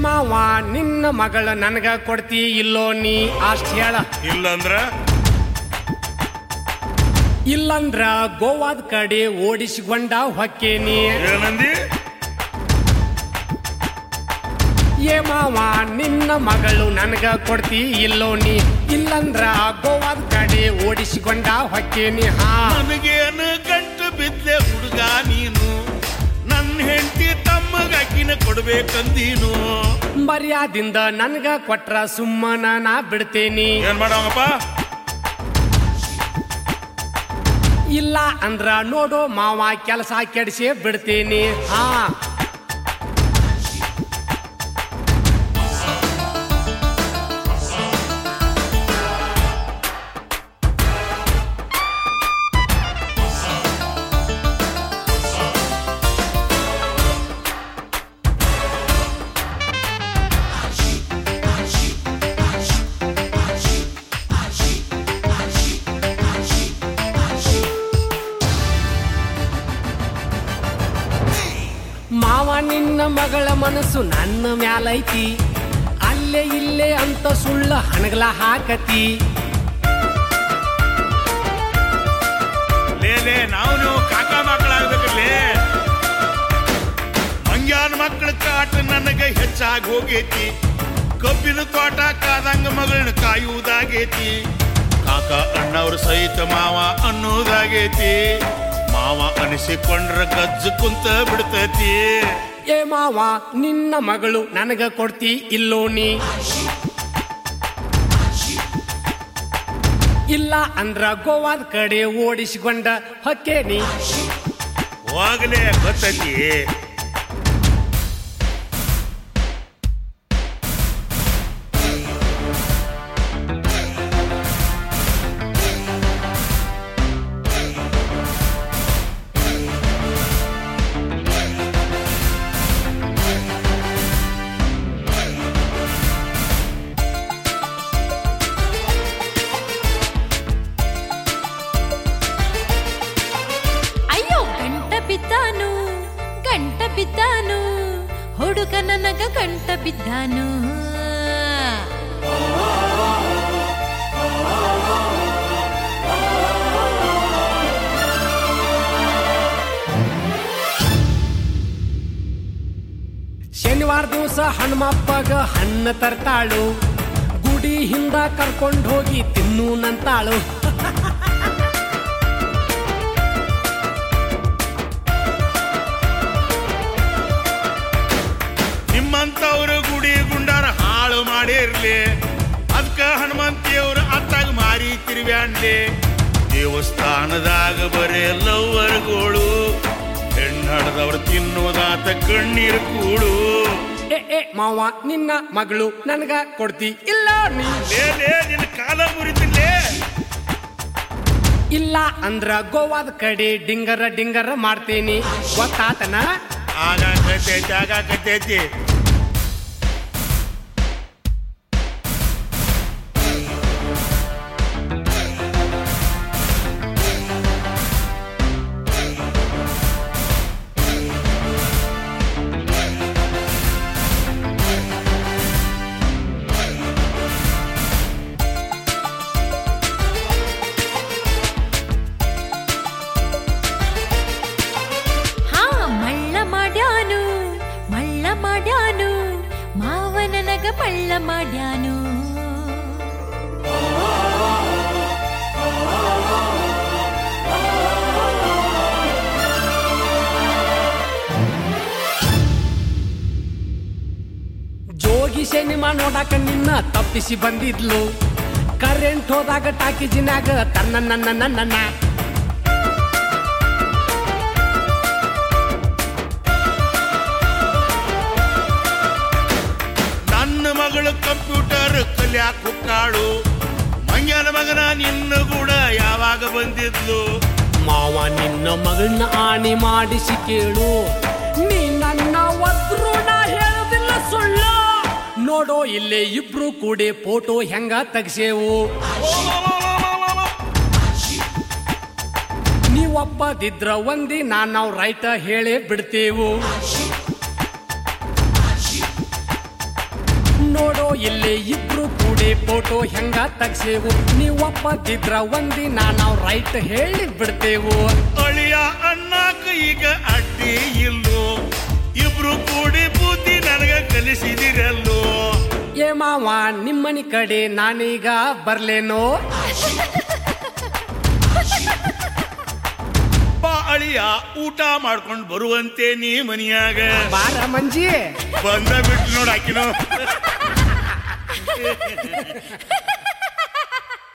ಮಾವ ನಿನ್ನ ಮಗಳ ನನಗ ಕೊಡ್ತಿ ಇಲ್ಲೋ ನೀ ಅಷ್ಟ ಹೇಳ. ಇಲ್ಲಂದ್ರ ಗೋವಾದ ಕಡೆ ಓಡಿಸಿಕೊಂಡ ಹೊಕ್ಕೇನಿ. ಏ ಮಾವ ನಿನ್ನ ಮಗಳು ನನಗ ಕೊಡ್ತಿ ಇಲ್ಲೋ ನೀ, ಇಲ್ಲಂದ್ರ ಗೋವಾದ ಕಡೆ ಓಡಿಸಿಕೊಂಡ ಹೊಕ್ಕೇನಿ. ನನಗೇನು ಗಂಟು ಬಿದ್ದೆ ಹುಡುಗ ನೀನು, ನನ್ನ ಹೆಂಡತಿ ತಮ್ಮಗಾಕಿನ ಕೊಡ್ಬೇಕಂದೀನು. ಮರ್ಯಾದಿಂದ ನನ್ಗ ಕೊಟ್ರ ಸುಮ್ಮನ ನಾ ಬಿಡ್ತೇನಿ. ಏನ್ ಮಾಡವಪ್ಪ? ಇಲ್ಲ ಅಂದ್ರ ನೋಡೋ ಮಾವ ಕೆಲಸ ಕೆಡಿಸಿ ಬಿಡ್ತೇನಿ. ಮಾವ ನಿನ್ನ ಮಗಳ ಮನಸ್ಸು ನನ್ನ ಮ್ಯಾಲೈತಿ, ಅಲ್ಲೇ ಇಲ್ಲೇ ಅಂತ ಸುಳ್ಳ ಹಣಗಲ ಹಾಕತಿ. ಲೇ ನಾವು ನೀವು ಕಾಕ ಮಕ್ಕಳಾಗ್ಬೇಕಲ್ಲೇ. ಮಂಗ್ಯಾನ ಮಕ್ಕಳ ಕಾಟ ನನಗೆ ಹೆಚ್ಚಾಗಿ ಹೋಗೈತಿ, ಕಬ್ಬಿನ ತೋಟ ಕಾದಂಗ ಮಗಳನ್ನ ಕಾಯುವುದಾಗೈತಿ. ಕಾಕ ಅಣ್ಣವ್ರ ಸಹಿತ ಮಾವ ಅನ್ನೋದಾಗೈತಿ. ಮಾವ ಅನಿಸಿಕೊಂಡ್ರ ಗಜ್ಜು ಕುಂತ ಬಿಡ್ತೈತಿ. ಏ ಮಾವ ನಿನ್ನ ಮಗಳು ನನಗ ಕೊಡ್ತಿ ಇಲ್ಲೋ ನೀ, ಇಲ್ಲ ಅಂದ್ರ ಗೋವಾದ ಕಡೆ ಓಡಿಸಿಕೊಂಡ ಹೊಕ್ಕೇನಿ. ಹೋಗ್ಲೇ ಗೊತ್ತೈತಿ. ಬಿದ್ದಾನು ಹುಡುಗ ನನಗ ಗಂಟ ಬಿದ್ದಾನು. ಶನಿವಾರ ದಿವಸ ಹನುಮಪ್ಪಗ ಹಣ್ಣು ತರ್ತಾಳು, ಗುಡಿ ಹಿಂದ ಕರ್ಕೊಂಡು ಹೋಗಿ ತಿನ್ನು ನಂತಾಳು. ನಿಮ್ಮಂತವ್ರು ಗುಡಿ ಗುಂಡಾರ ಹಾಳು ಮಾಡಿರ್ಲಿ, ಅದಕ್ಕ ಹನುಮಂತಿಯವ್ರು ಅತ್ತಾಗ ಮಾರಿ ತಿರುವ್ಯಾಣ್ಲಿ. ದೇವಸ್ಥಾನದಾಗ ಬರೇ ಲವ್ವರ್ಗಳು, ಹೆಣ್ಣಾಡದವ್ರು ತಿನ್ನುವುದಾತ ಕಣ್ಣೀರು ಕೂಡು. ಏ ಮಾವ ನಿನ್ನ ಮಗಳು ನನಗ ಕೊಡ್ತಿ ಇಲ್ಲ ನೀ, ನಿನ್ನ ಕಾಲ ಮುರಿತಿಲ್ಲೇ. ಇಲ್ಲ ಅಂದ್ರ ಗೋವಾದ ಕಡೆ ಡಿಂಗರ ಡಿಂಗರ ಮಾಡ್ತೇನಿ, ಗೊತ್ತಾತನ? ಆಗಾಕತೈತಿ. ಮಾವ ನನಗ ಮಳ್ಳ ಮಾಡ್ಯಾನು. ಜೋಗಿ ಸಿನಿಮಾ ನೋಡಾಕ ನಿನ್ನ ತಪ್ಪಿಸಿ ಬಂದಿದ್ಲು, ಕರೆಂಟ್ ಹೋದಾಗ ಟಾಕಿಜಿನಾಗ ತನ್ನ ನನ್ನ ಮಗಳು ಕಂಪ್ಯೂಟರ್ ಕಲ್ಯಾಕ್ ಹುಟ್ಟಾಳು. ಮಂಗ್ಯನ ಮಗನ ನಿನ್ನ ಕೂಡ ಯಾವಾಗ ಬಂದಿದ್ಲು? ಮಾವ ನಿನ್ನ ಮಗಳನ್ನ ಆಣಿ ಮಾಡಿಸಿ ಕೇಳು, ನೀ ನನ್ನ ಒದ್ರು ನಾ ಹೇಳೋದಿಲ್ಲ ಸುಳ್ಳು. ನೋಡೋ ಇಲ್ಲೇ ಇಬ್ರು ಕೂಡಿ ಫೋಟೋ ಹೆಂಗ ತೆಗ್ಸೇವು. ನೀವೊಪ್ಪದಿದ್ರ ಒಂದಿನ ನಾವು ರೈಟ್ ಹೇಳೇ ಬಿಡ್ತೇವು. ಇಲ್ಲೇ ಇಬ್ರು ಕೂಡಿ ಫೋಟೋ ಹೆಂಗ ತಗ್ಸೇವು ನೀವ್ ಒಪ್ಪದಿದ್ರ ಒಂದಿನ ನಾವ್ ರೈಟ್ ಹೇಳಿ ಬಿಡ್ತೇವು. ಅಳಿಯ ಅಣ್ಣಾಕ ಈಗ ಅಡ್ಡಿ ಇಲ್ಲೋ, ಇಬ್ರು ಕೂಡಿ ಬುದ್ಧಿ ನನಗ ಕಲಿಸಿದಿರಲ್ಲೋ. ಏ ಮಾವ ನಿಮ್ಮನಿ ಕಡೆ ನಾನೀಗ ಬರ್ಲೇನೋ? ಬಾ ಅಳಿಯ ಊಟ ಮಾಡ್ಕೊಂಡ್ ಬರುವಂತೆ ನೀ ಮನಿಯಾಗ. ಬಾರ ಮಂಜಿ ಬಂದ ಬಿಟ್ಟು ನೋಡಾಕಿನೋ.